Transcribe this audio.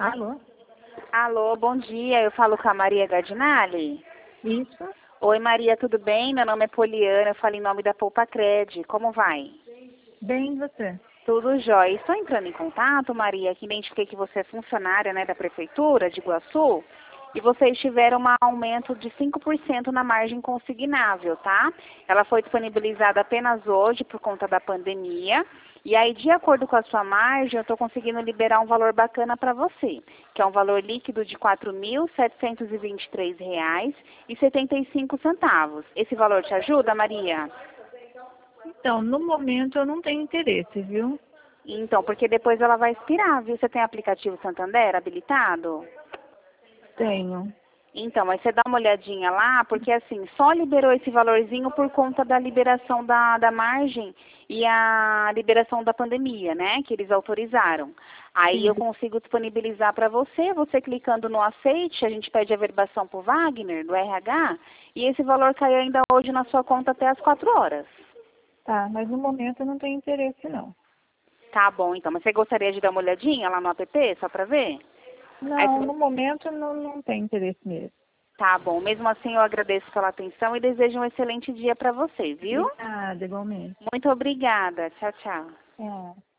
Alô? Alô, bom dia. Eu falo com a Maria Gardinali. Isso? Oi, Maria, tudo bem? Meu nome é Poliana, eu falo em nome da Poupa Cred. Como vai? Bem, você? Tudo jóia. Estou entrando em contato, Maria, que identifiquei que você é funcionária, né, da Prefeitura de Iguaçu e vocês tiveram um aumento de 5% na margem consignável, tá? Ela foi disponibilizada apenas hoje por conta da pandemia. E aí, de acordo com a sua margem, eu estou conseguindo liberar um valor bacana para você, que é um valor líquido de R$ 4.723,75. Esse valor te ajuda, Maria? Então, no momento eu não tenho interesse, viu? Então, porque depois ela vai expirar, viu? Você tem aplicativo Santander habilitado? Tenho. Então, mas você dá uma olhadinha lá, porque assim, só liberou esse valorzinho por conta da liberação da margem e a liberação da pandemia, né? Que eles autorizaram. Aí eu Sim. consigo disponibilizar para você, você clicando no aceite, a gente pede a averbação para o Wagner, do RH, e esse valor cai ainda hoje na sua conta até as 4 horas. Tá, mas no momento eu não tenho interesse, não. Tá bom, então. Mas você gostaria de dar uma olhadinha lá no app, só para ver? Aí, Não, no momento eu não tenho interesse mesmo. tá bom. Mesmo assim, eu agradeço pela atenção e desejo um excelente dia para você, viu? Obrigada, igualmente. Muito obrigada. Tchau, tchau. É.